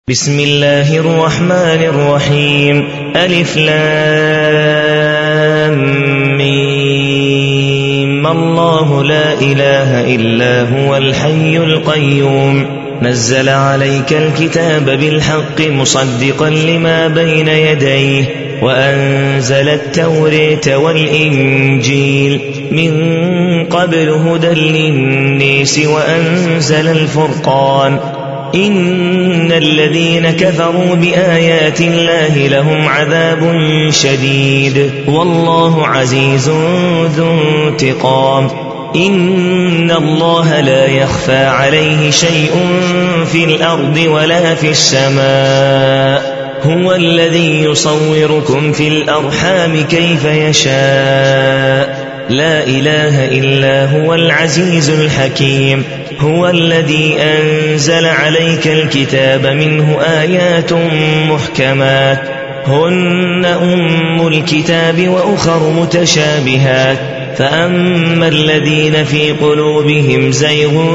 بسم الله الرحمن الرحيم ألف لام ميم الله لا إله إلا هو الحي القيوم نزل عليك الكتاب بالحق مصدقا لما بين يديه وأنزل التوراة والإنجيل من قبل هدى للناس وأنزل الفرقان إن الذين كفروا بآيات الله لهم عذاب شديد والله عزيز ذو انتقام إن الله لا يخفى عليه شيء في الأرض ولا في السماء هو الذي يصوركم في الأرحام كيف يشاء لا إله إلا هو العزيز الحكيم هو الذي أنزل عليك الكتاب منه آيات محكمات هن أم الكتاب وأخر متشابهات فأما الذين في قلوبهم زيغ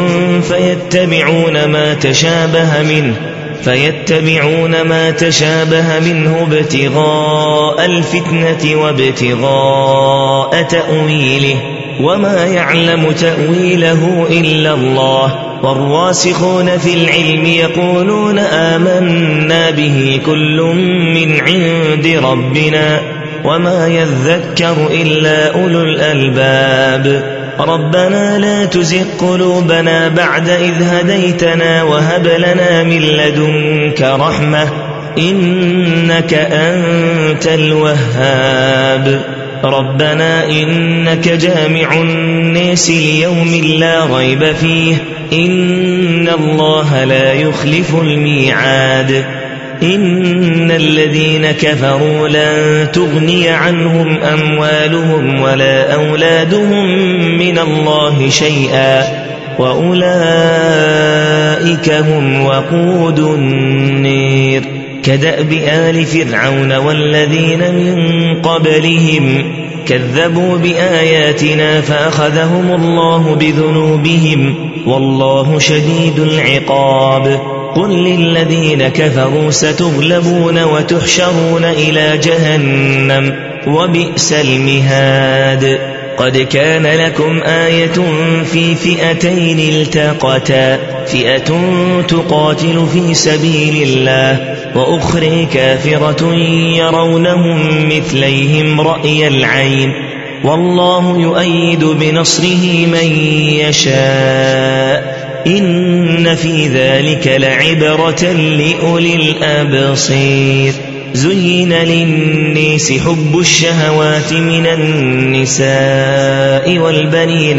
فيتبعون ما تشابه منه ابتغاء الفتنة وابتغاء تأويله وما يعلم تأويله إلا الله والراسخون في العلم يقولون آمنا به كل من عند ربنا وما يذكر إلا أولو الألباب ربنا لا تزغ قلوبنا بعد إذ هديتنا وهب لنا من لدنك رحمة إنك أنت الوهاب ربنا إنك جامع الناس ليوم لا ريب فيه إن الله لا يخلف الميعاد إن الذين كفروا لن تغني عنهم أموالهم ولا أولادهم من الله شيئا وأولئك هم وقود النير كدأب آل فرعون والذين من قبلهم كذبوا بآياتنا فأخذهم الله بذنوبهم والله شديد العقاب قل للذين كفروا ستغلبون وتحشرون إلى جهنم وبئس المهاد قد كان لكم آية في فئتين التقتا فئة تقاتل في سبيل الله وأخرى كافرة يرونهم مثليهم رأي العين والله يؤيد بنصره من يشاء إن في ذلك لعبرة لأولي الأبصير زين للناس حب الشهوات من النساء والبنين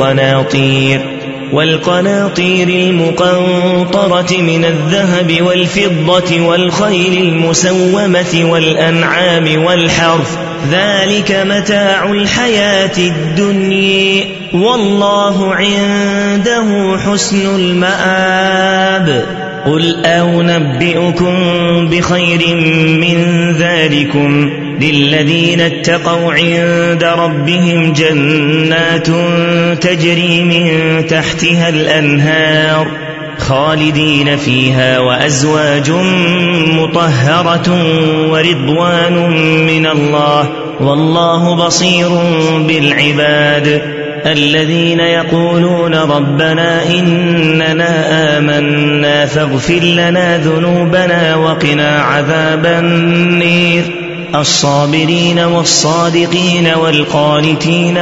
والقناطير المقنطرة من الذهب والفضة والخيل المسومة والأنعام والحرث ذلك متاع الحياة الدنيا والله عنده حسن المآب قل أنبئكم بخير من ذلكم للذين اتقوا عند ربهم جنات تجري من تحتها الأنهار خالدين فيها وأزواج مطهرة ورضوان من الله والله بصير بالعباد الذين يقولون ربنا إننا آمنا فاغفر لنا ذنوبنا وقنا عذاب النير الصابرين والصادقين والقانتين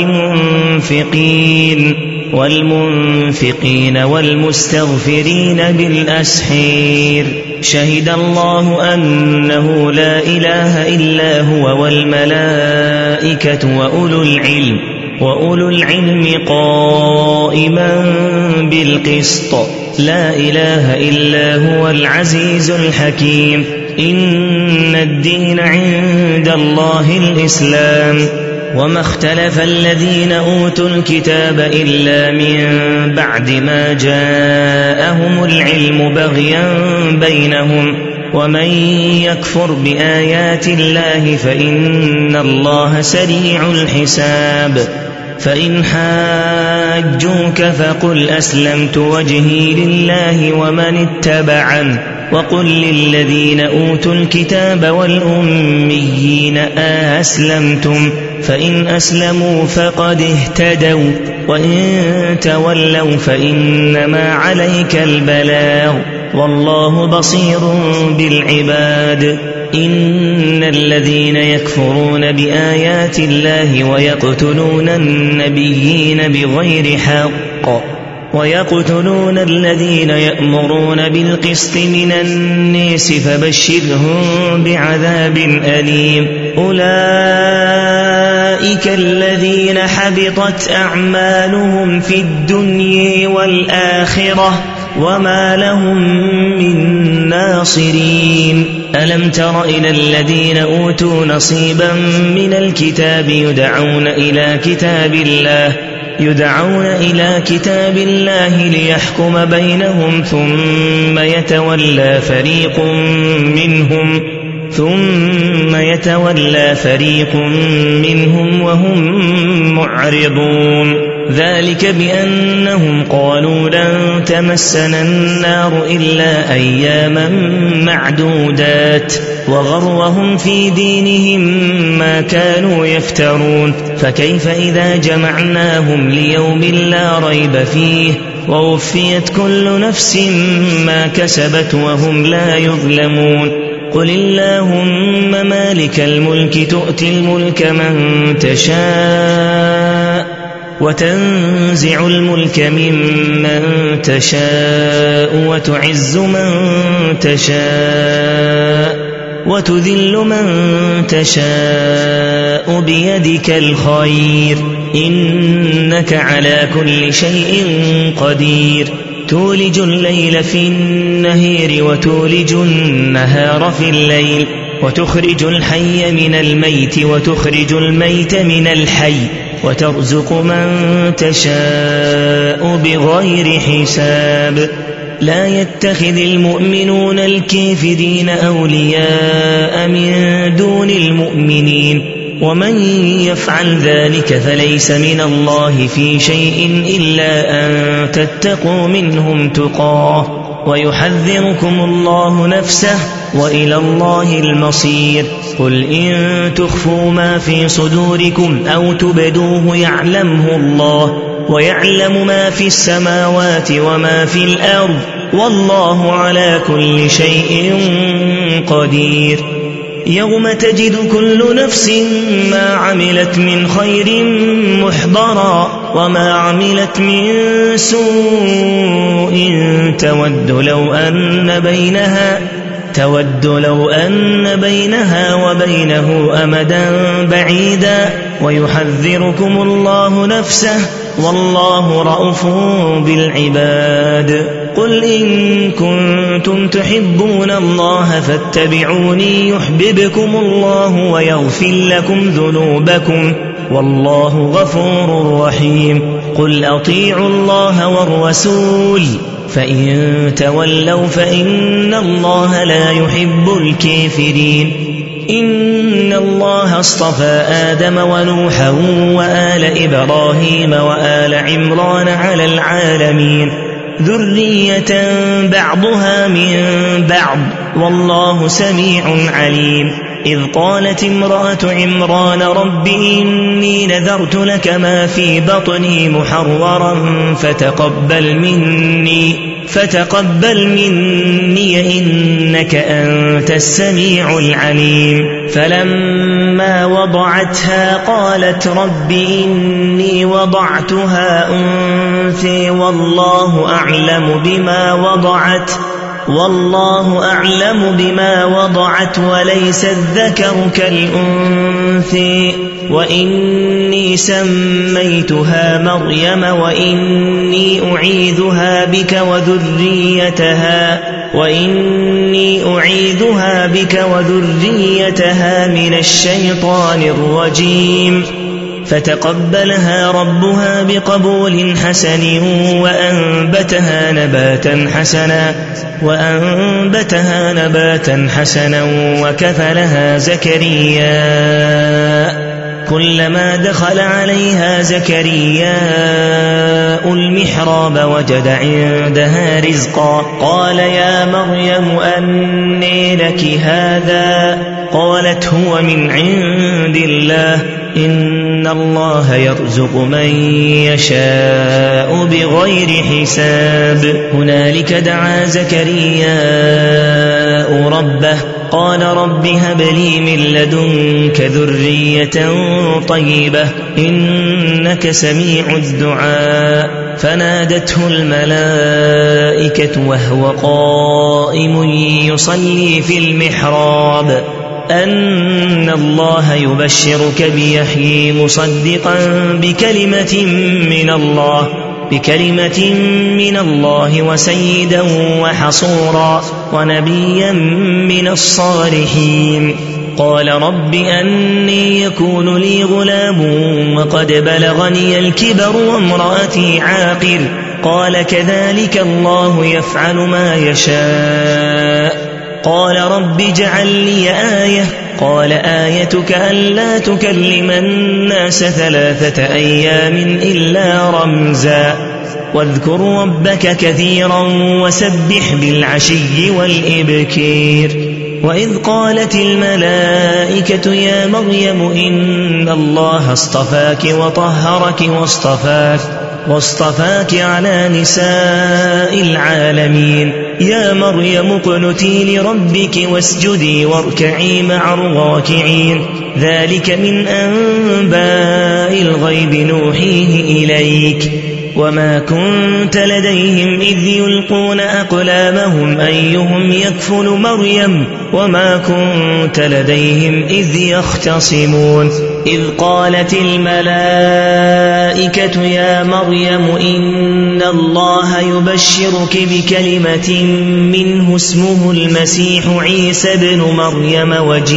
والمنفقين والمستغفرين بالأسحير شهد الله أنه لا إله إلا هو والملائكة وأولو العلم قائما بالقسط لا إله إلا هو العزيز الحكيم إن الدين عند الله الإسلام وما اختلف الذين أوتوا الكتاب إلا من بعد ما جاءهم العلم بغيا بينهم ومن يكفر بآيات الله فإن الله سريع الحساب فإن حاجوك فقل أسلمت وجهي لله ومن اتبعن وقل للذين أوتوا الكتاب والأميين أسلمتم فإن أسلموا فقد اهتدوا وإن تولوا فإنما عليك البلاغ والله بصير بالعباد إن الذين يكفرون بآيات الله ويقتلون النبيين بغير حق ويقتلون الذين يأمرون بالقسط من الناس فبشرهم بعذاب أليم أولئك الذين حبطت أعمالهم في الدنيا والآخرة وما لهم من ناصرين ألم تر إلى الذين أوتوا نصيبا من الكتاب يدعون إلى كتاب الله ليحكم بينهم ثم يتولى فريق منهم وهم معرضون ذلك بأنهم قالوا لن تمسنا النار إلا أياما معدودات وغرهم في دينهم ما كانوا يفترون فكيف إذا جمعناهم ليوم لا ريب فيه ووفيت كل نفس ما كسبت وهم لا يظلمون قل اللهم مالك الملك تؤتي الملك من تشاء وتنزع الملك ممن تشاء وتعز من تشاء وتذل من تشاء بيدك الخير إنك على كل شيء قدير تولج الليل في النهار وتولج النهار في الليل وتخرج الحي من الميت وتخرج الميت من الحي وترزق من تشاء بغير حساب لا يتخذ المؤمنون الكافرين أولياء من دون المؤمنين ومن يفعل ذلك فليس من الله في شيء إلا أن تتقوا منهم تقاه ويحذركم الله نفسه وإلى الله المصير قل إن تخفوا ما في صدوركم أو تبدوه يعلمه الله ويعلم ما في السماوات وما في الأرض والله على كل شيء قدير يوم تجد كل نفس ما عملت من خير محضرا وما عملت من سوء تود لو أن بينها وبينه أمدا بعيدا ويحذركم الله نفسه والله رءوف بالعباد قل إن كنتم تحبون الله فاتبعوني يحببكم الله ويغفر لكم ذنوبكم والله غفور رحيم قل أطيعوا الله والرسول فإن تولوا فإن الله لا يحب الكافرين إن الله اصطفى آدم ونوحا وآل إبراهيم وآل عمران على العالمين ذرية بعضها من بعض والله سميع عليم إذ قالت امرأة عمران رب إني نذرت لك ما في بطني محررا فتقبل مني إنك أنت السميع العليم فلما وضعتها قالت رب إني وضعتها أنثى والله أعلم بما وضعت وليس الذكر كالأنثى وإني سميتها مريم وإني أعيذها بك وذريتها من الشيطان الرجيم فتقبلها ربها بقبول حسن وأنبتها نباتا حسنا وكفلها زكريا كلما دخل عليها زكرياء المحراب وجد عندها رزقا قال يا مريم أنى لك هذا قالت هو من عند الله إن الله يرزق من يشاء بغير حساب هنالك دعا زكرياء ربه قال رب هب لي من لدنك ذرية طيبة إنك سميع الدعاء فنادته الملائكة وهو قائم يصلي في المحراب أن الله يبشرك بيحيى مصدقا بكلمة من الله وسيدا وحصورا ونبيا من الصالحين قال رب أني يكون لي غلام وقد بلغني الكبر وامرأتي عاقر قال كذلك الله يفعل ما يشاء قال رب اجعل لي آية قال آيتك ألا تكلم الناس 3 أيام إلا رمزا واذكر ربك كثيرا وسبح بالعشي والإبكير وإذ قالت الملائكة يا مريم إن الله اصطفاك وطهرك واصطفاك على نساء العالمين يا مريم اقنتي لربك واسجدي واركعي مع الراكعين ذلك من أنباء الغيب نوحيه إليك وما كنت لديهم إذ يلقون أقلامهم أيهم يكفل مريم وما كنت لديهم إذ يختصمون إذ قالت الملائكة يا مريم إن الله يبشرك بكلمة منه اسمه المسيح عيسى بن مريم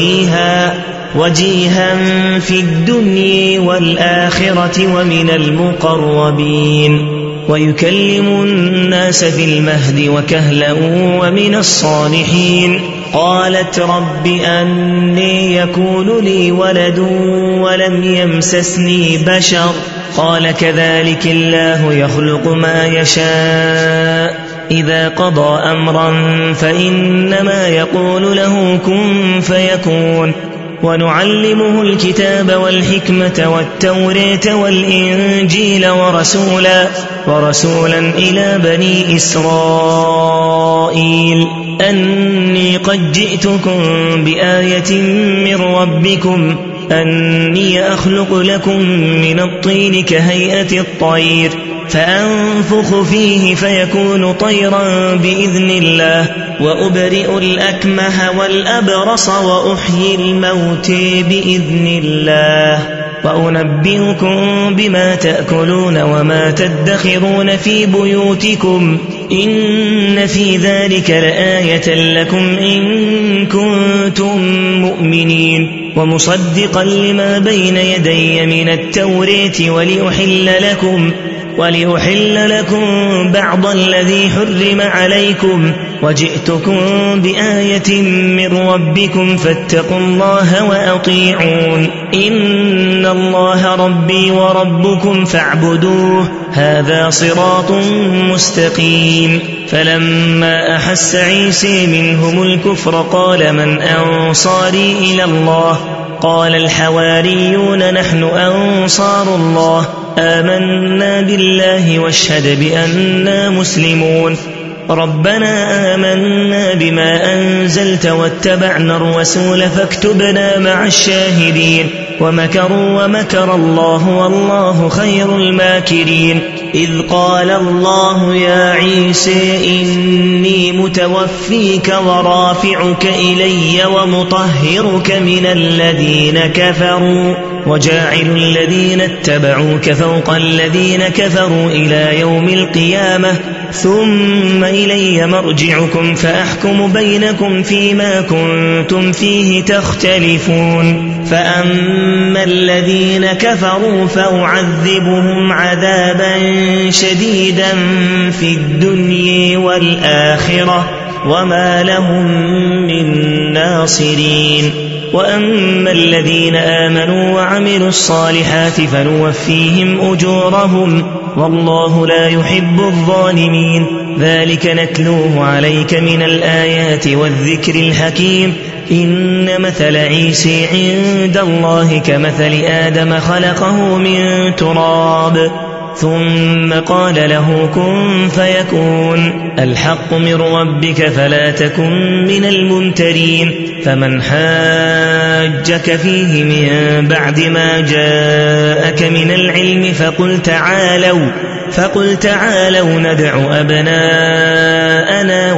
وجيها في الدنيا والآخرة ومن المقربين ويكلم الناس في المهد وكهلا ومن الصالحين قالت رب أني يكون لي ولد ولم يمسسني بشر قال كذلك الله يخلق ما يشاء إذا قضى أمرا فإنما يقول له كن فيكون ونعلمه الكتاب والحكمة والتوراة والإنجيل ورسولا إلى بني إسرائيل أني قد جئتكم بآية من ربكم أني أخلق لكم من الطين كهيئة الطير فأنفخ فيه فيكون طيرا بإذن الله وأبرئ الأكمه والأبرص وأحيي الموت بإذن الله وأنبئكم بما تأكلون وما تدخرون في بيوتكم إن في ذلك لآية لكم إن كنتم مؤمنين ومصدقا لما بين يدي من التوراة ولأحل لكم بعض الذي حرم عليكم وجئتكم بآية من ربكم فاتقوا الله وأطيعون إن الله ربي وربكم فاعبدوه هذا صراط مستقيم فلما أحس عيسى منهم الكفر قال من أنصاري إلى الله قال الحواريون نحن أنصار الله آمنا بالله واشهد بأننا مسلمون ربنا آمنا بما أنزلت واتبعنا الرسول فاكتبنا مع الشاهدين ومكروا ومكر الله والله خير الماكرين إذ قال الله يا عيسى إني متوفيك ورافعك إلي ومطهرك من الذين كفروا وجاعل الذين اتبعوك فوق الذين كفروا إلى يوم القيامة ثم إلي مرجعكم فأحكم بينكم فيما كنتم فيه تختلفون فأما الذين كفروا فأعذبهم عذابا شديدا في الدنيا والآخرة وما لهم من ناصرين وأما الذين آمنوا وعملوا الصالحات فنوفيهم أجورهم والله لا يحب الظالمين ذلك نتلوه عليك من الآيات والذكر الحكيم إن مثل عيسى عند الله كمثل آدم خلقه من تراب ثم قال له كن فيكون الحق من ربك فلا تكن من الممترين فمن حاجك فيه من بعد ما جاءك من العلم فقل تعالوا ندع أبناءنا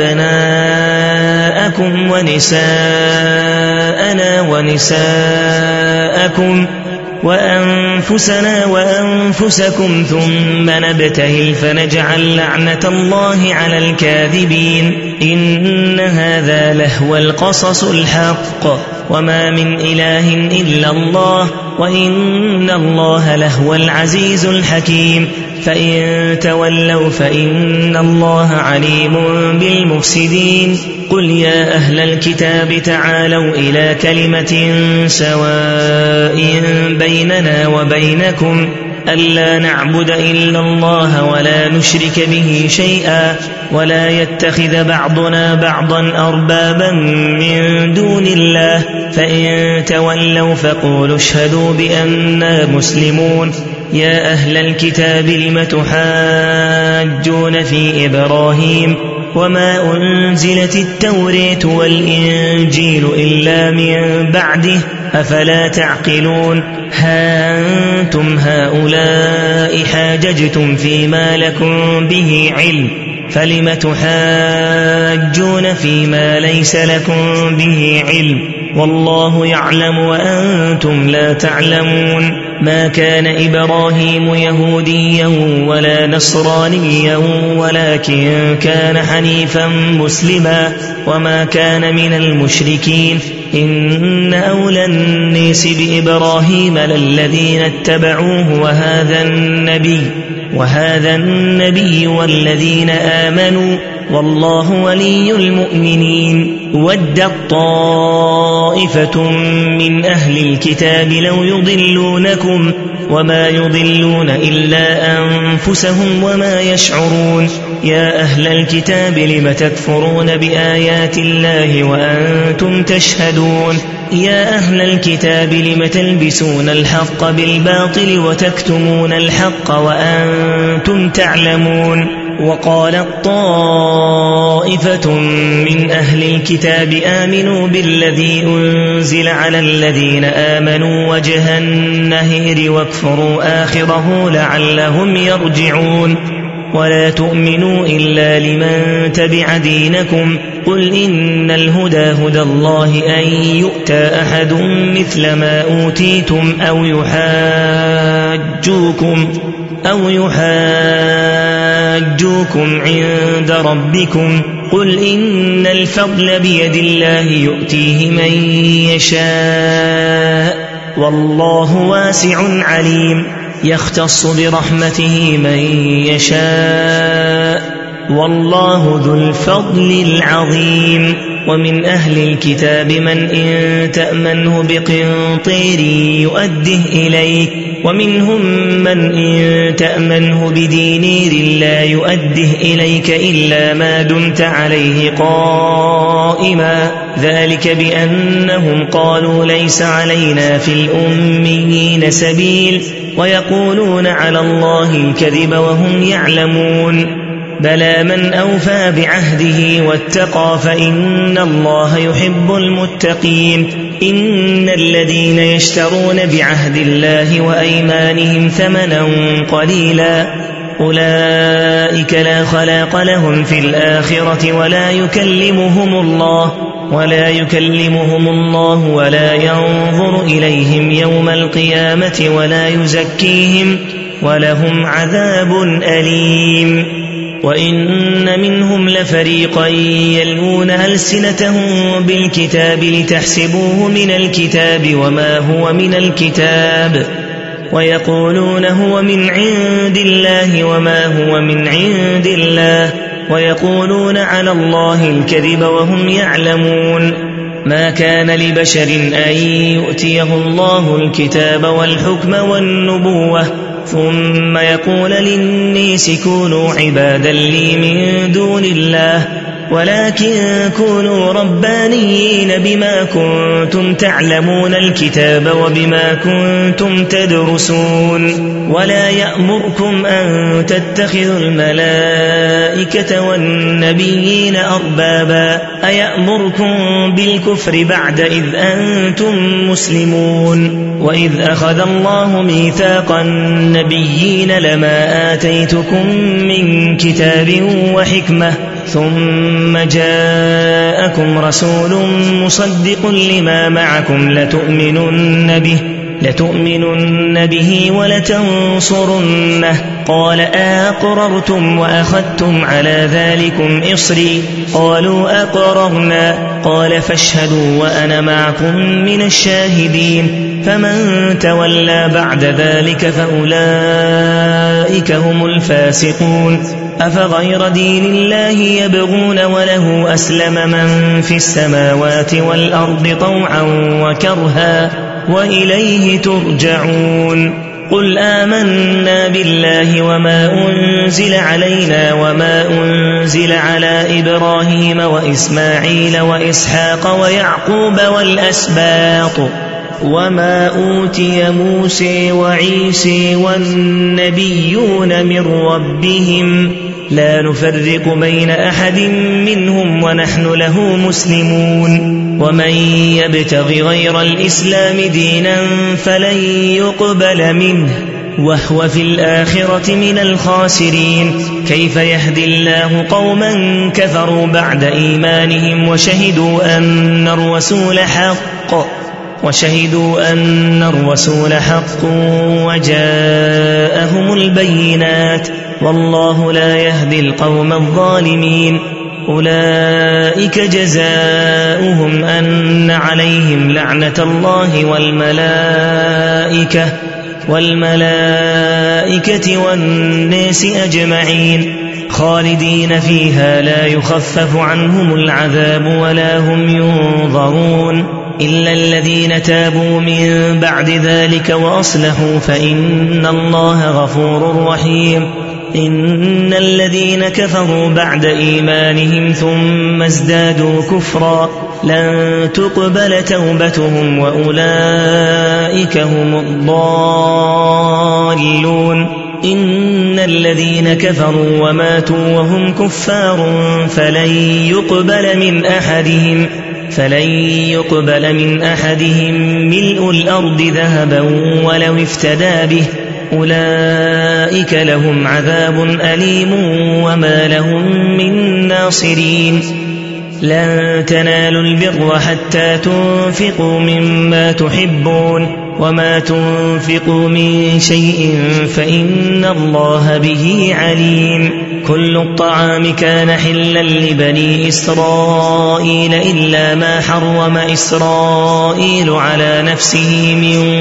وأبناءكم ونساءنا ونساءكم وأنفسنا وأنفسكم ثم نبتهل فنجعل لعنة الله على الكاذبين إن هذا لهو القصص الحق وما من إله إلا الله وإن الله لهو العزيز الحكيم فإن تولوا فإن الله عليم بالمفسدين قل يا أهل الكتاب تعالوا إلى كلمة سواء بيننا وبينكم ألا نعبد إلا الله ولا نشرك به شيئا ولا يتخذ بعضنا بعضا أربابا من دون الله فإن تولوا فقولوا اشهدوا بأننا مسلمون يا أهل الكتاب لم تحاجون في إبراهيم وما أنزلت التوراة والإنجيل إلا من بعده أفلا تعقلون ها أنتم هؤلاء حاججتم فيما لكم به علم فلم تحاجون فيما ليس لكم به علم والله يعلم وأنتم لا تعلمون ما كان إبراهيم يهوديا ولا نصرانيا ولكن كان حنيفا مسلما وما كان من المشركين إن أولى الناس بإبراهيم للذين اتبعوه وهذا النبي والذين آمنوا والله ولي المؤمنين ودت طائفة من أهل الكتاب لو يضلونكم وما يضلون إلا أنفسهم وما يشعرون يا أهل الكتاب لم تكفرون بآيات الله وأنتم تشهدون يا أهل الكتاب لم تلبسون الحق بالباطل وتكتمون الحق وأنتم تعلمون وقالت طائفة من أهل الكتاب آمنوا بالذي أنزل على الذين آمنوا وجه النهار واكفروا آخره لعلهم يرجعون ولا تؤمنوا إلا لمن تبع دينكم قل إن الهدى هدى الله أن يؤتى أحد مثل ما أوتيتم أو يحاجوكم عند ربكم قل إن الفضل بيد الله يؤتيه من يشاء والله واسع عليم يختص برحمته من يشاء والله ذو الفضل العظيم ومن أهل الكتاب من إن تأمنه بقنطير يؤده إليك ومنهم من إن تأمنه بدينار لا يؤده إليك إلا ما دمت عليه قائما ذلك بأنهم قالوا ليس علينا في الأميين سبيل ويقولون على الله الكذب وهم يعلمون بلى من أوفى بعهده واتقى فإن الله يحب المتقين إن الذين يشترون بعهد الله وأيمانهم ثمنا قليلا أولئك لا خلاق لهم في الآخرة ولا يكلمهم الله ولا ينظر إليهم يوم القيامة ولا يزكيهم ولهم عذاب أليم وإن منهم لفريقا يلوون ألسنتهم بالكتاب لتحسبوه من الكتاب وما هو من الكتاب ويقولون هو من عند الله وما هو من عند الله ويقولون على الله الكذب وهم يعلمون ما كان لبشر أن يؤتيه الله الكتاب والحكم والنبوة ثم يقول للناس كونوا عبادا لي من دون الله ولكن كونوا ربانيين بما كنتم تعلمون الكتاب وبما كنتم تدرسون ولا يأمركم أن تتخذوا الملائكة والنبيين أربابا أيأمركم بالكفر بعد إذ أنتم مسلمون وإذ أخذ الله ميثاق النبيين لما آتيتكم من كتاب وحكمة ثم جاءكم رسول مصدق لما معكم لتؤمنن به ولتنصرنه قال أقررتم وأخذتم على ذلكم إصري قالوا أقررنا قال فاشهدوا وأنا معكم من الشاهدين فمن تولى بعد ذلك فأولئك هم الفاسقون أفغير دين الله يبغون وله أسلم من في السماوات والأرض طوعا وكرها وإليه ترجعون قل آمنا بالله وما أنزل علينا وما أنزل على إبراهيم وإسماعيل وإسحاق ويعقوب والأسباط وما أوتي موسى وعيسى والنبيون من ربهم لا نفرق بين أحد منهم ونحن له مسلمون ومن يبتغ غير الإسلام دينا فلن يقبل منه وهو في الآخرة من الخاسرين كيف يهدي الله قوما كفروا بعد إيمانهم وشهدوا أن الرسول حق وجاءهم البينات والله لا يهدي القوم الظالمين أولئك جزاؤهم أن عليهم لعنة الله والملائكة والناس أجمعين خالدين فيها لا يخفف عنهم العذاب ولا هم ينظرون إلا الذين تابوا من بعد ذلك وأصلحوا فإن الله غفور رحيم إن الذين كفروا بعد إيمانهم ثم ازدادوا كفرا لن تقبل توبتهم وأولئك هم الضالون إن الذين كفروا وماتوا وهم كفار فلن يقبل من أحدهم ملء الأرض ذهبا ولو افتدى به أولئك لهم عذاب أليم وما لهم من ناصرين لن تنالوا البر حتى تنفقوا مما تحبون وما تنفقوا من شيء فإن الله به عليم كل الطعام كان حلا لبني إسرائيل إلا ما حرم إسرائيل على نفسه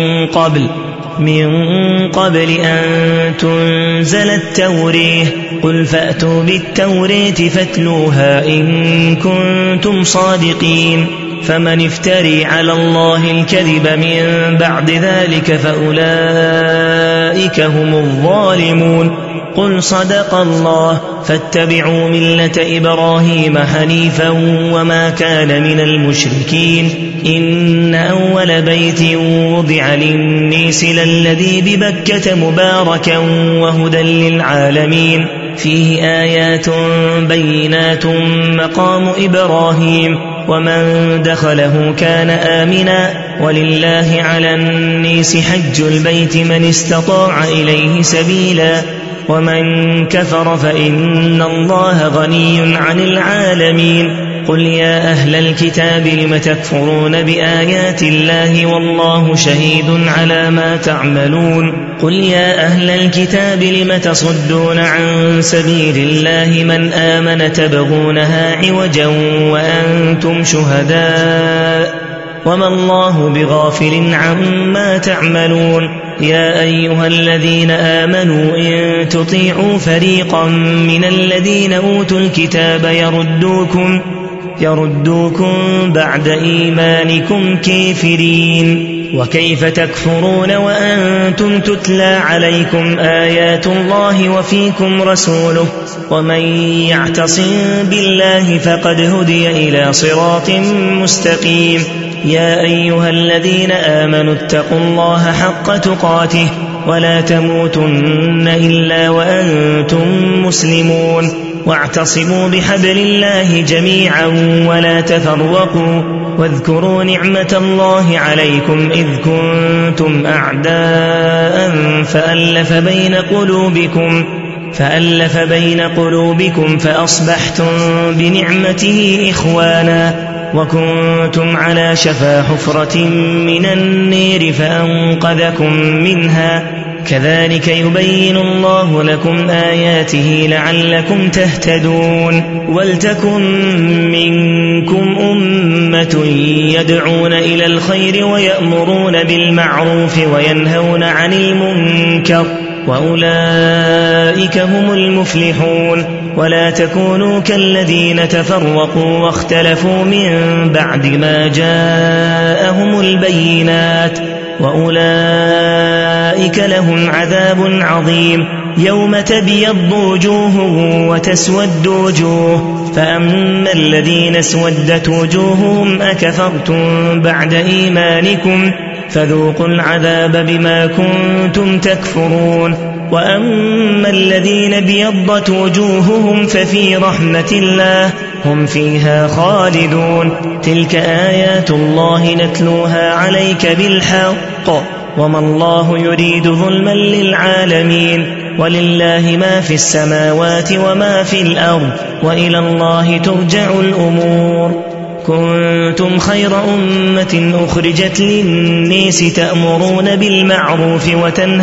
من قبل أن تنزل التوريه قل فأتوا بالتورية فاتلوها إن كنتم صادقين فمن افتري على الله الكذب من بعد ذلك فأولئك هم الظالمون قل صدق الله فاتبعوا ملة إبراهيم حنيفا وما كان من المشركين إن أول بيت وضع للناس للذي ببكة مباركا وهدى للعالمين فيه آيات بينات مقام إبراهيم ومن دخله كان آمنا ولله على الناس حج البيت من استطاع إليه سبيلا ومن كفر فإن الله غني عن العالمين قل يا أهل الكتاب لم تكفرون بآيات الله والله شهيد على ما تعملون قل يا أهل الكتاب لم تصدون عن سبيل الله من آمن تبغونها عوجا وأنتم شهداء وما الله بغافل عما تعملون يا أيها الذين آمنوا إن تطيعوا فريقا من الذين أوتوا الكتاب يردوكم بعد إيمانكم كافرين. وكيف تكفرون وأنتم تتلى عليكم آيات الله وفيكم رسوله ومن يعتصم بالله فقد هدي إلى صراط مستقيم. يا أيها الذين آمنوا اتقوا الله حق تقاته ولا تموتن إلا وأنتم مسلمون واعتصموا بحبل الله جميعا ولا تفرقوا واذكروا نعمة الله عليكم إذ كنتم أعداء فألف بين قلوبكم فأصبحتم بنعمته إخوانا وكنتم على شفا حفرة من النير فأنقذكم منها كذلك يبين الله لكم آياته لعلكم تهتدون. ولتكن منكم أمة يدعون إلى الخير ويأمرون بالمعروف وينهون عن المنكر وأولئك هم المفلحون. ولا تكونوا كالذين تفرقوا واختلفوا من بعد ما جاءهم البينات وأولئك لهم عذاب عظيم. يوم تبيض وجوه وتسود وجوه فأما الذين اسودت وجوههم أكفرتم بعد إيمانكم فذوقوا العذاب بما كنتم تكفرون. وأما الذين ابيضت وجوههم ففي رحمة الله هم فيها خالدون. تلك آيات الله نتلوها عليك بالحق وما الله يريد ظلما للعالمين. ولله ما في السماوات وما في الأرض وإلى الله ترجع الأمور. كنتم خير أمة أخرجت للناس تأمرون بالمعروف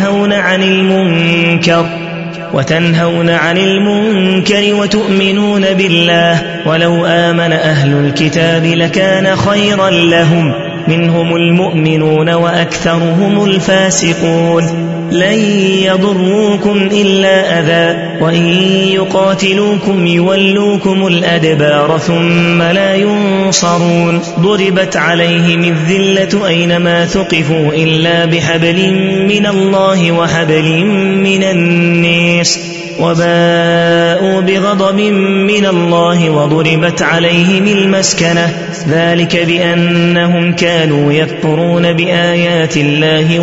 وتنهون عن المنكر وتؤمنون بالله. ولو آمن أهل الكتاب لكان خيرا لهم منهم المؤمنون وأكثرهم الفاسقون. لن يضروكم إلا أذى وإن يقاتلوكم يولوكم الأدبار ثم لا ينصرون. ضربت عليهم الذلة أينما ثقفوا إلا بحبل من الله وحبل من الناس وباءوا بغضب من الله وضربت عليهم المسكنة ذلك بأنهم كانوا يكفرون بآيات الله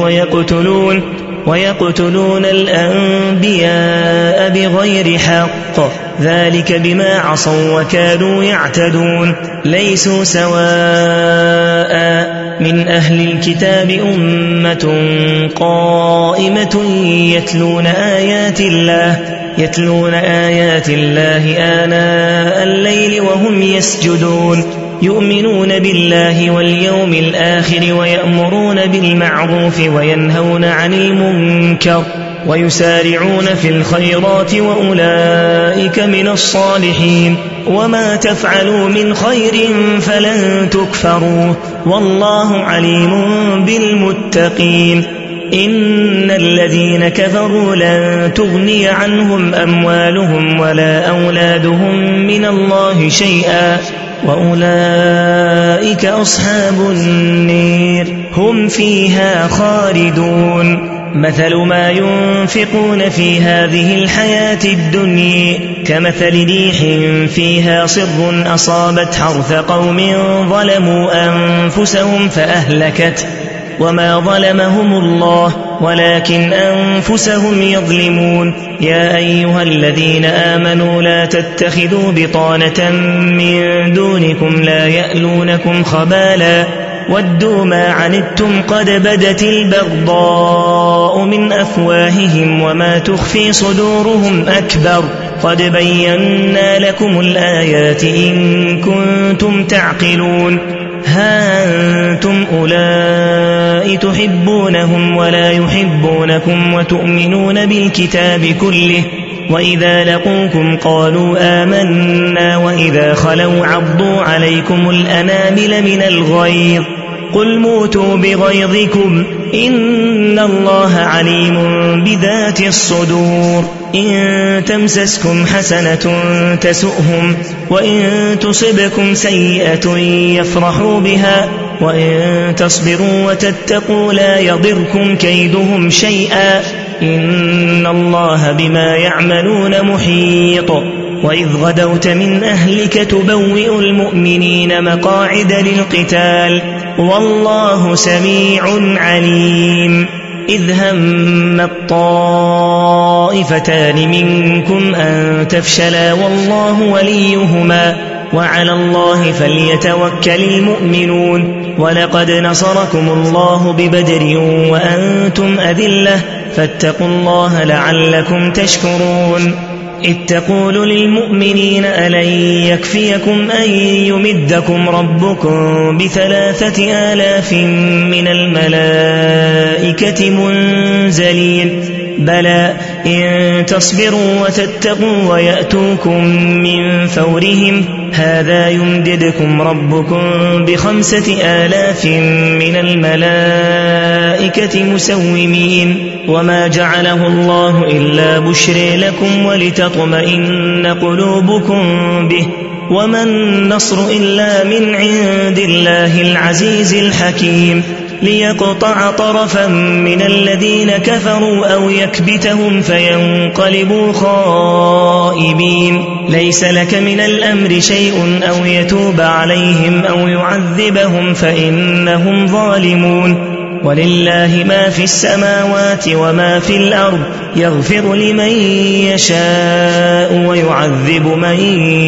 ويقتلون الأنبياء بغير حق ذلك بما عصوا وكانوا يعتدون. ليسوا سواء من أهل الكتاب أمة قائمة يتلون آيات الله آناء الليل وهم يسجدون يؤمنون بالله واليوم الآخر ويأمرون بالمعروف وينهون عن المنكر ويسارعون في الخيرات وأولئك من الصالحين. وما تفعلوا من خير فلن تكفروا والله عليم بالمتقين. إن الذين كفروا لن تغني عنهم أموالهم ولا أولادهم من الله شيئا وأولئك أصحاب النير هم فيها خالدون. مثل ما ينفقون في هذه الحياة الدنيا كمثل ريح فيها صر أصابت حرث قوم ظلموا أنفسهم فأهلكت وما ظلمهم الله ولكن أنفسهم يظلمون. يا أيها الذين آمنوا لا تتخذوا بطانة من دونكم لا يألونكم خبالا ودوا ما عنتم قد بدت البغضاء من أفواههم وما تخفي صدورهم أكبر قد بينا لكم الآيات إن كنتم تعقلون. ها أنتم أولئك تحبونهم ولا يحبونكم وتؤمنون بالكتاب كله وإذا لقوكم قالوا آمنا وإذا خلوا عضوا عليكم الأنامل من الغيظ قل موتوا بغيظكم إن الله عليم بذات الصدور إن تمسسكم حسنة تسؤهم وإن تصبكم سيئة يفرحوا بها وإن تصبروا وتتقوا لا يضركم كيدهم شيئا إن الله بما يعملون محيط وإذ غدوت من أهلك تبوئ المؤمنين مقاعد للقتال والله سميع عليم إذ هم الطائفتان منكم أن تفشلا والله وليهما وعلى الله فليتوكل المؤمنون ولقد نصركم الله ببدر وأنتم أذلة فاتقوا الله لعلكم تشكرون إذ تقول للمؤمنين ألن يكفيكم أن يمدكم ربكم ب3,000 من الملائكة منزلين بلى إن تصبروا وتتقوا ويأتوكم من فورهم هذا يمددكم ربكم ب5,000 من الملائكة مسومين وما جعله الله إلا بشر لكم ولتطمئن قلوبكم به وما النصر إلا من عند الله العزيز الحكيم ليقطع طرفا من الذين كفروا أو يكبتهم فينقلبوا خائبين ليس لك من الأمر شيء أو يتوب عليهم أو يعذبهم فإنهم ظالمون ولله ما في السماوات وما في الأرض يغفر لمن يشاء ويعذب من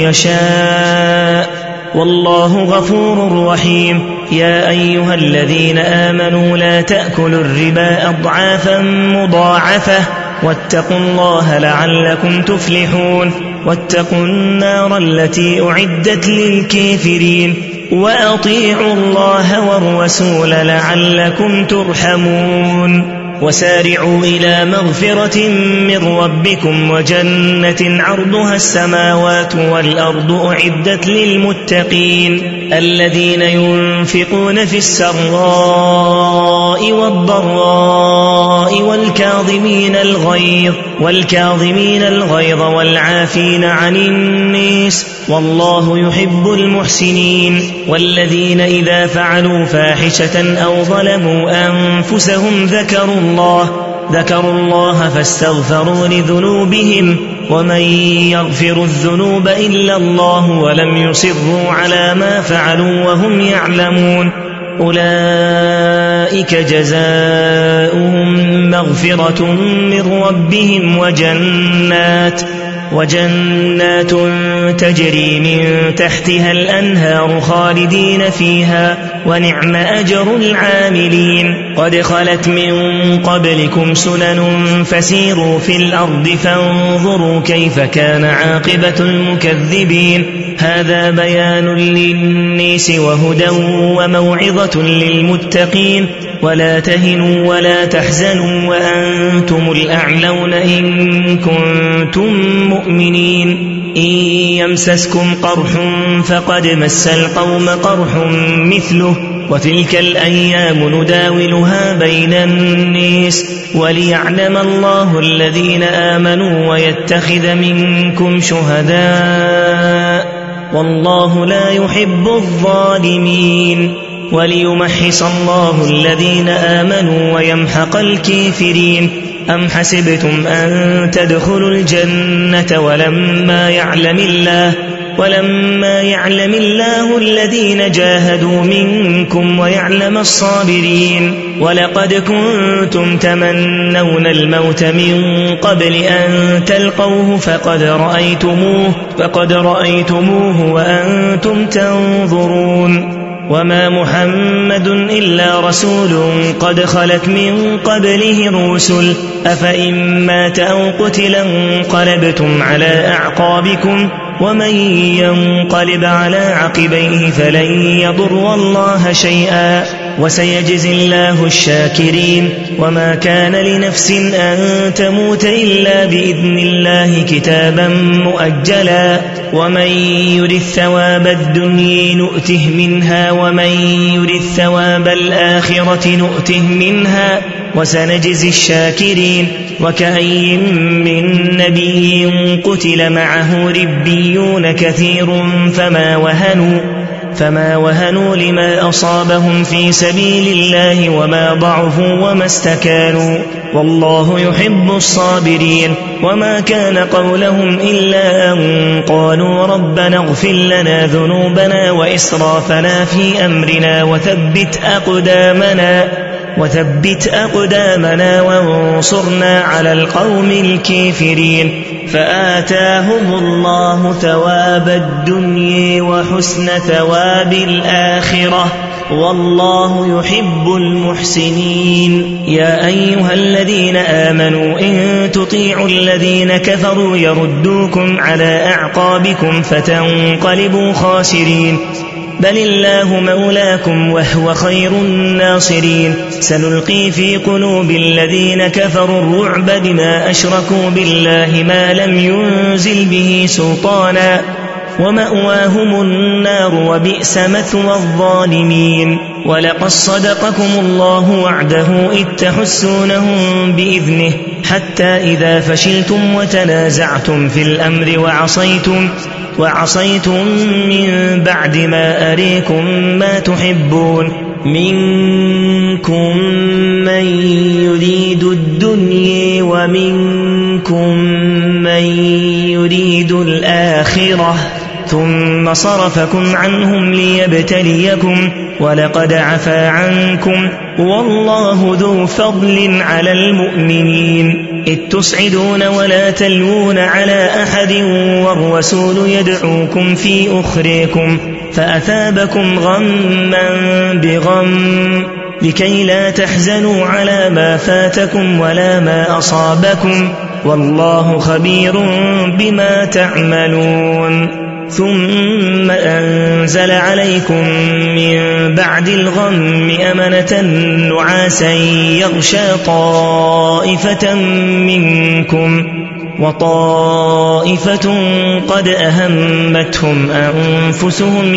يشاء والله غفور رحيم يا أيها الذين آمنوا لا تأكلوا الربا أضعافا مضاعفة واتقوا الله لعلكم تفلحون واتقوا النار التي أعدت للكافرين وأطيعوا الله والرسول لعلكم ترحمون وسارعوا إلى مغفرة من ربكم وجنة عرضها السماوات والأرض أعدت للمتقين الذين ينفقون في السراء والضراء والكاظمين الغيظ والعافين عن الناس والله يحب المحسنين والذين إذا فعلوا فاحشة أو ظلموا أنفسهم ذكروا الله فاستغفروا لذنوبهم ومن يغفر الذنوب إلا الله ولم يصروا على ما فعلوا وهم يعلمون أولئك جزاؤهم مغفرة من ربهم وجنات تجري من تحتها الأنهار خالدين فيها ونعم أجر العاملين قد خلت من قبلكم سنن فسيروا في الأرض فانظروا كيف كان عاقبة المكذبين هذا بيان للناس وهدى وموعظة للمتقين ولا تهنوا ولا تحزنوا وأنتم الأعلون إن كنتم مؤمنين إن يمسسكم قرح فقد مس القوم قرح مثله وتلك الأيام نداولها بين الناس وليعلم الله الذين آمنوا ويتخذ منكم شهداء والله لا يحب الظالمين وليمحص الله الذين آمنوا ويمحق الكافرين أم حسبتم أن تدخلوا الجنة ولما يعلم الله الذين جاهدوا منكم ويعلم الصابرين ولقد كنتم تمنون الموت من قبل أن تلقوه فقد رأيتموه وأنتم تنظرون وما محمد إلا رسول قد خلت من قبله الرسل أفإن مات أو قتل انقلبتم على أعقابكم ومن ينقلب على عقبيه فلن يضر الله شيئا وسيجزي الله الشاكرين. وما كان لنفس أن تموت إلا بإذن الله كتابا مؤجلا. ومن يرد ثواب الدنيا نؤته منها ومن يرد ثواب الآخرة نؤته منها وسنجزي الشاكرين. وكأي من نبي قتل معه ربيون كثير فما وهنوا لما أصابهم في سبيل الله وما ضعفوا وما استكانوا والله يحب الصابرين. وما كان قولهم إلا أن قالوا ربنا اغفر لنا ذنوبنا وإسرافنا في أمرنا وثبت أقدامنا وانصرنا على القوم الكافرين. فآتاهم الله ثواب الدنيا وحسن ثواب الآخرة والله يحب المحسنين. يا أيها الذين آمنوا إن تطيعوا الذين كفروا يردوكم على أعقابكم فتنقلبوا خاسرين. بل الله مولاكم وهو خير الناصرين. سنلقي في قلوب الذين كفروا الرعب بما أشركوا بالله ما لم ينزل به سلطانا ومأواهم النار وبئس مثوى الظالمين. ولقد صدقكم الله وعده إذ تحسونهم بإذنه حتى إذا فشلتم وتنازعتم في الأمر وعصيتم من بعد ما أريكم ما تحبون منكم من يريد الدنيا ومنكم من يريد الآخرة ثم صرفكم عنهم ليبتليكم ولقد عفا عنكم والله ذو فضل على المؤمنين. إذ تصعدون ولا تلوون على أحد والرسول يدعوكم في أخريكم فأثابكم غما بغم لكي لا تحزنوا على ما فاتكم ولا ما أصابكم والله خبير بما تعملون. ثم أنزل عليكم من بعد الغم أمنة نعاسا يغشى طائفة منكم وطائفة قد أهمتهم أنفسهم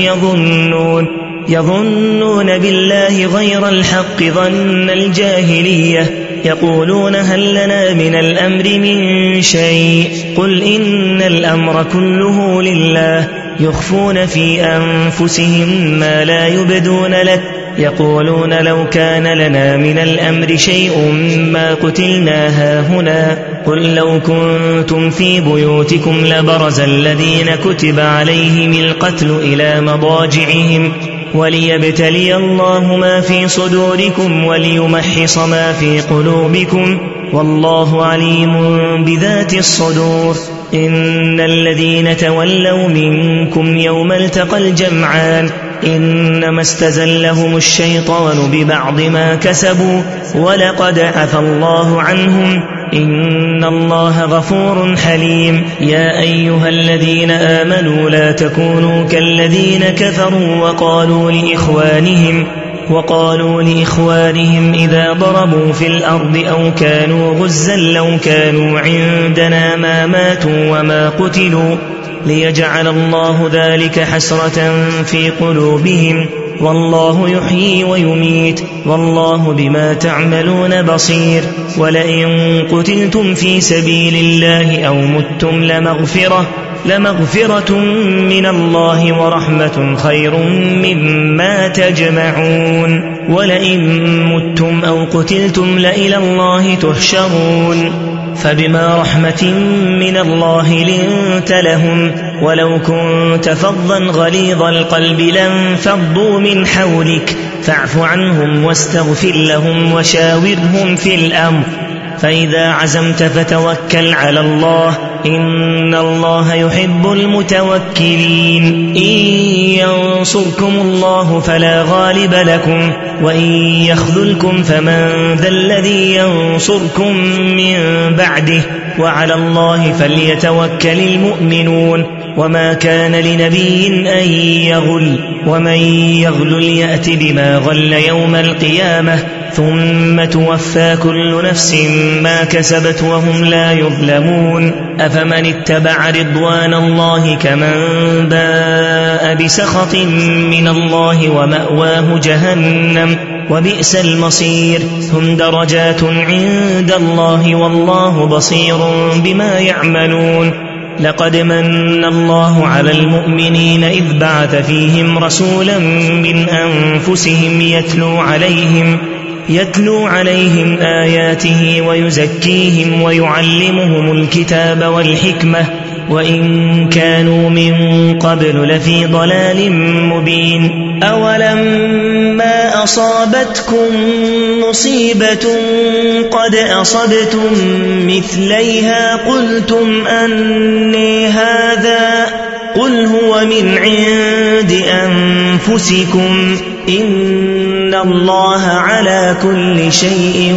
يظنون بالله غير الحق ظن الجاهلية يقولون هل لنا من الأمر من شيء قل إن الأمر كله لله يخفون في أنفسهم ما لا يبدون لك يقولون لو كان لنا من الأمر شيء ما قتلنا هاهنا قل لو كنتم في بيوتكم لبرز الذين كتب عليهم القتل إلى مضاجعهم وليبتلي الله ما في صدوركم وليمحص ما في قلوبكم والله عليم بذات الصدور. إن الذين تولوا منكم يوم التقى الجمعان إنما استزلهم الشيطان ببعض ما كسبوا ولقد عفى الله عنهم إن الله غفور حليم. يا أيها الذين آمنوا لا تكونوا كالذين كفروا وقالوا لإخوانهم إذا ضربوا في الأرض أو كانوا غزا لو كانوا عندنا ما ماتوا وما قتلوا ليجعل الله ذلك حسرة في قلوبهم والله يحيي ويميت والله بما تعملون بصير. ولئن قتلتم في سبيل الله أو متم لمغفرة من الله ورحمة خير مما تجمعون. ولئن متم أو قتلتم لإلى الله تحشرون. فبما رحمة من الله لنت لهم ولو كنت فظا غليظ القلب لانفضوا من حولك فاعف عنهم واستغفر لهم وشاورهم في الأمر فإذا عزمت فتوكل على الله إن الله يحب المتوكلين إن ينصركم الله فلا غالب لكم وإن يخذلكم فمن ذا الذي ينصركم من بعده وعلى الله فليتوكل المؤمنون وما كان لنبي أن يغل ومن يغل يأت بما غل يوم القيامة ثم توفى كل نفس ما كسبت وهم لا يظلمون أفمن اتبع رضوان الله كمن باء بسخط من الله ومأواه جهنم وبئس المصير هم درجات عند الله والله بصير بما يعملون لقد من الله على المؤمنين إذ بعث فيهم رسولا من أنفسهم يتلو عليهم آياته ويزكيهم ويعلمهم الكتاب والحكمة وإن كانوا من قبل لفي ضلال مبين أولما أصابتكم مصيبة قد أصبتم مثليها قلتم أني هذا قل هو من عند أنفسكم إن الله على كل شيء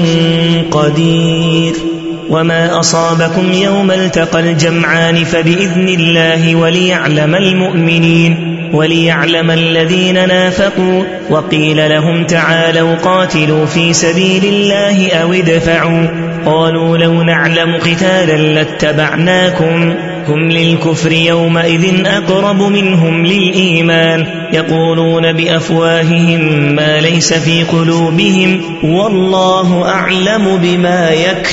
قدير وما أصابكم يوم التقى الجمعان فبإذن الله وليعلم المؤمنين وليعلم الذين نافقوا وقيل لهم تعالوا قاتلوا في سبيل الله أو ادفعوا قالوا لو نعلم قتالا لاتبعناكم هم للكفر يومئذ أقرب منهم للإيمان يقولون بأفواههم ما ليس في قلوبهم والله أعلم بما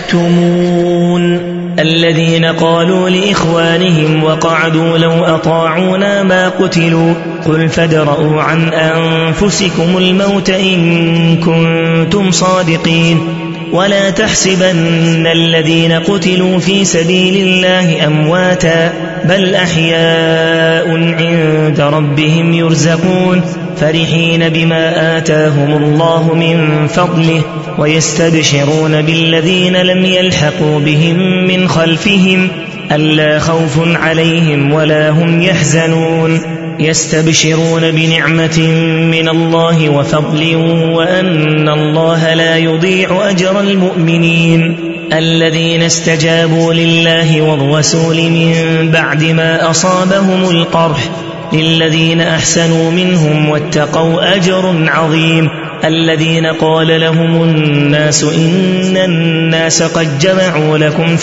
يكتمون الذين قالوا لإخوانهم وقعدوا لو أطاعونا ما قتلوا قل فادرءوا عن أنفسكم الموت إن كنتم صادقين ولا تحسبن الذين قتلوا في سبيل الله أمواتا بل أحياء عند ربهم يرزقون فرحين بما آتاهم الله من فضله ويستبشرون بالذين لم يلحقوا بهم من خلفهم ألا خوف عليهم ولا هم يحزنون يستبشرون بنعمة من الله وفضل وأن الله لا يضيع أجر المؤمنين الذين استجابوا لله والرسول من بعد ما أصابهم القرح للذين أحسنوا منهم واتقوا أجر عظيم الذين قال لهم الناس إن الناس قد جمعوا لكم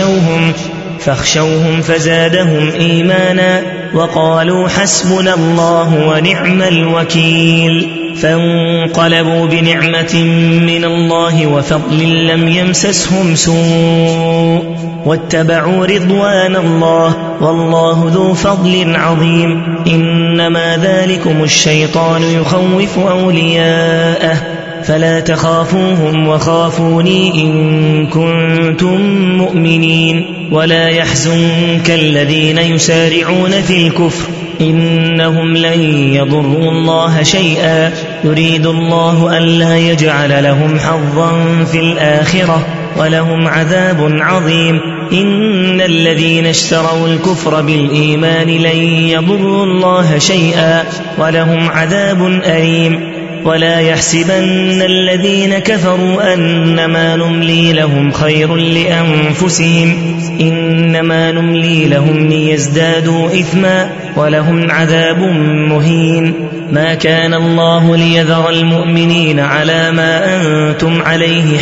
فاخشوهم فزادهم إيمانا وقالوا حسبنا الله ونعم الوكيل فانقلبوا بنعمة من الله وفضل لم يمسسهم سوء واتبعوا رضوان الله والله ذو فضل عظيم إنما ذلكم الشيطان يخوف أولياءه فلا تخافوهم وخافوني إن كنتم مؤمنين ولا يحزنك الذين يسارعون في الكفر إنهم لن يضروا الله شيئا يريد الله ألا يجعل لهم حظا في الآخرة ولهم عذاب عظيم إن الذين اشتروا الكفر بالإيمان لن يضروا الله شيئا ولهم عذاب أليم ولا يحسبن الذين كفروا أنما نملي لهم خير لأنفسهم إنما نملي لهم ليزدادوا إثما ولهم عذاب مهين ما كان الله ليذر المؤمنين على ما أنتم عليه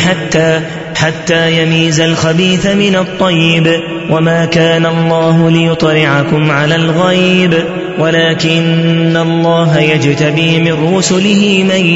حتى يميز الخبيث من الطيب وما كان الله ليطلعكم على الغيب ولكن الله يجتبي من رسله من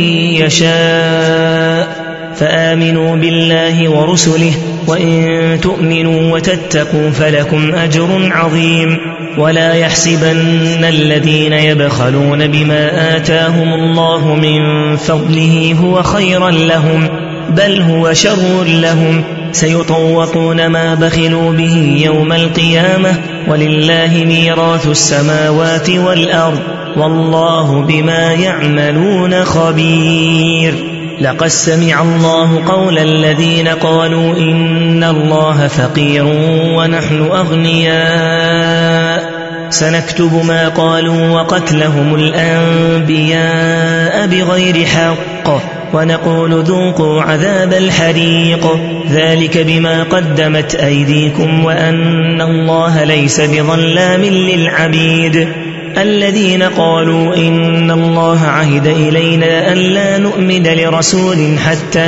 يشاء فآمنوا بالله ورسله وإن تؤمنوا وتتقوا فلكم أجر عظيم ولا يحسبن الذين يبخلون بما آتاهم الله من فضله هو خيرا لهم بل هو شر لهم سيطوقون ما بخلوا به يوم القيامة ولله ميراث السماوات والأرض والله بما يعملون خبير لقد سمع الله قول الذين قالوا إن الله فقير ونحن أغنياء سنكتب ما قالوا وقتلهم الأنبياء بغير حق ونقول ذوقوا عذاب الحريق ذلك بما قدمت أيديكم وأن الله ليس بظلام للعبيد الذين قالوا إن الله عهد إلينا ألا نؤمن لرسول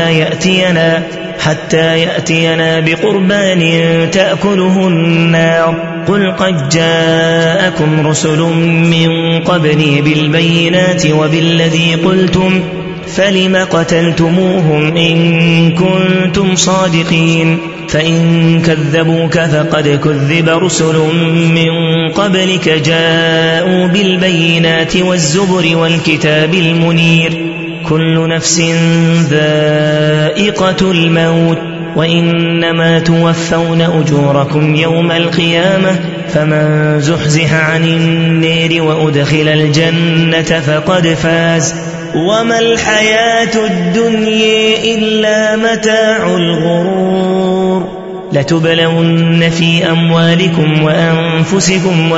حتى يأتينا بقربان تأكله النار قل قد جاءكم رسل من قبلي بالبينات وبالذي قلتم فلم قتلتموهم إن كنتم صادقين فإن كذبوك فقد كذب رسل من قبلك جاءوا بالبينات والزبر والكتاب المنير كل نفس ذائقة الموت وإنما توفون أجوركم يوم القيامة فمن زحزح عن النار وأدخل الجنة فقد فاز وما الحياة الدنيا إلا متاع الغرور لتبلون في أموالكم وأنفسكم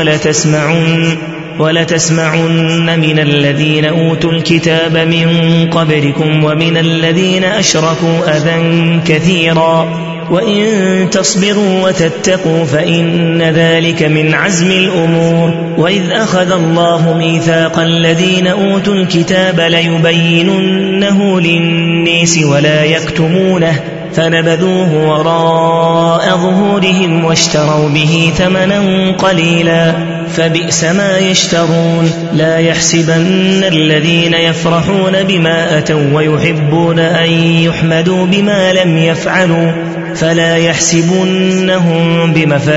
ولتسمعن من الذين أوتوا الكتاب من قبلكم ومن الذين أشركوا أذى كثيرا وإن تصبروا وتتقوا فإن ذلك من عزم الأمور وإذ أخذ الله ميثاق الذين أوتوا الكتاب ليبيننه للناس ولا يكتمونه فنبذوه وراء ظهورهم واشتروا به ثمنا قليلا فبئس ما يشترون لا يحسبن الذين يفرحون بما أتوا ويحبون أن يحمدوا بما لم يفعلوا فلا يحسبنهم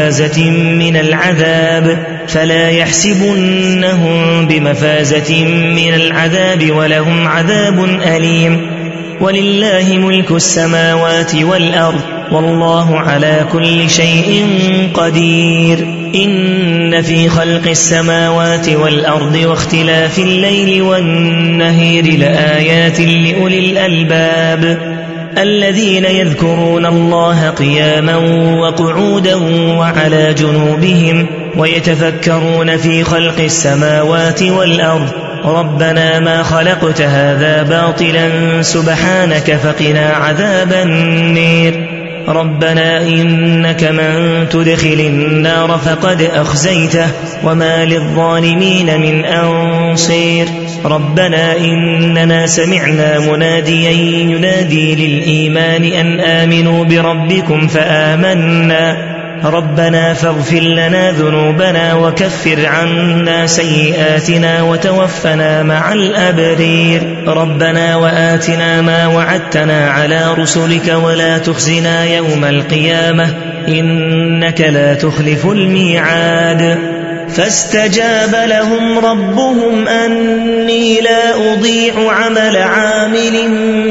بمفازة من العذاب ولهم عذاب أليم ولله ملك السماوات والأرض والله على كل شيء قدير إن في خلق السماوات والأرض واختلاف الليل والنهار لآيات لأولي الألباب الذين يذكرون الله قياما وقعودا وعلى جنوبهم ويتفكرون في خلق السماوات والأرض ربنا ما خلقت هذا باطلا سبحانك فقنا عذاب النار ربنا إنك من تدخل النار فقد أخزيته وما للظالمين من أنصير ربنا إننا سمعنا مناديا ينادي للإيمان أن آمنوا بربكم فآمنا ربنا فاغفر لنا ذنوبنا وكفر عنا سيئاتنا وتوفنا مع الأبرير ربنا وآتنا ما وعدتنا على رسلك ولا تخزنا يوم القيامة إنك لا تخلف الميعاد فاستجاب لهم ربهم أني لا أضيع عمل عامل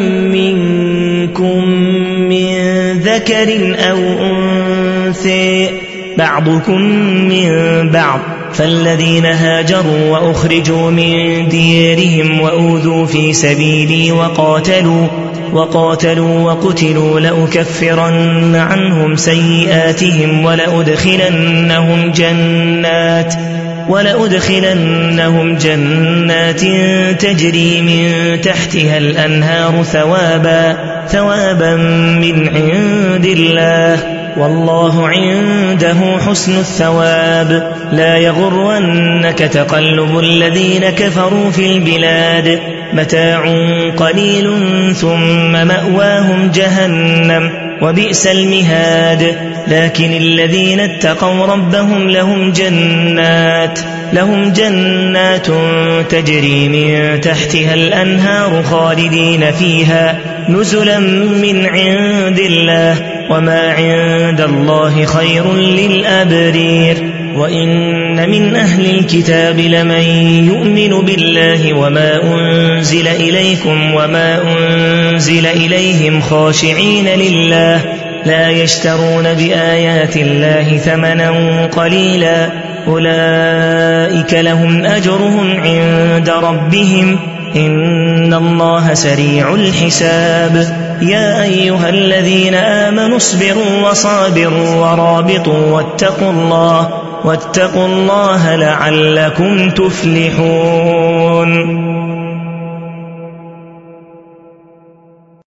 منكم من ذكر أو أنثى بعضكم من بعض فالذين هاجروا وأخرجوا من ديارهم وأوذوا في سبيلي وقاتلوا لأكفرن عنهم سيئاتهم ولأدخلنهم جنات تجري من تحتها الأنهار ثوابا من عند الله والله عنده حسن الثواب لا يغرنك تقلب الذين كفروا في البلاد متاع قليل ثم مأواهم جهنم وبئس المهاد لكن الذين اتقوا ربهم لهم جنات تجري من تحتها الأنهار خالدين فيها نزلا من عند الله وما عند الله خير للأبرير وإن من أهل الكتاب لمن يؤمن بالله وما أنزل إليكم وما أنزل إليهم خاشعين لله لا يشترون بآيات الله ثمنا قليلا أولئك لهم أجرهم عند ربهم إن الله سريع الحساب يا أيها الذين آمنوا اصبروا وصابروا ورابطوا واتقوا الله لعلكم تفلحون